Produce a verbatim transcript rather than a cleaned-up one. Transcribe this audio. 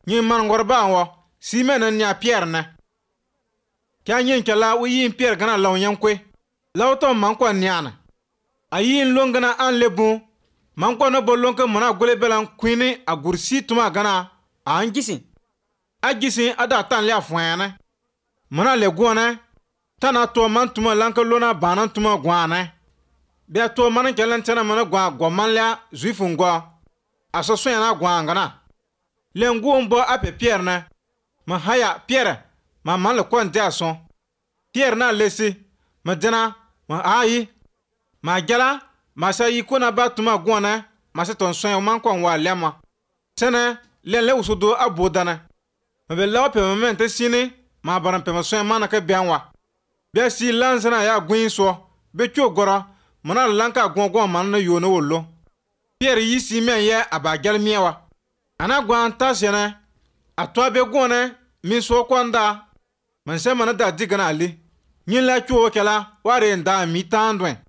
Nyin man ngorba wo si men nya Pierre na. Kya nyin kala wi yin Pierre gana law yan kwe. Law to man kwa nyana. Ayin longana an lebu. Man kwa no bolon ke mona gole belan kwini a gursi tuma gana a an gisi. A gisi ada tan le afwana. Mona le gona tana to man tuma lanka lona banan tuma gwana. Bia to man kelan tana mana gwa goman la zuifun gwa. Aso so yana gwa ngana. Le ngu mbo ape Pierre na. Ma haya Pierre ma man le kon dia son. Pierre na lesi ma dena ma ayi ma gela ma sa yi kuna ba tuma gwana ma se ton son man kon wa lema. Tene le le usudo abodana. Ma be law pe moment sini ma baran pe ma son man ka bianwa. Bia si lansana ya gwin so be kyo gora mana lanka gongon man na yono wollo. Pierre yi si men ye abagel miewa. Ana gwan tasene atwa be gone min so kwanda man se mana da digana ali. Nyin la kyo kala ware nda mi tandwen.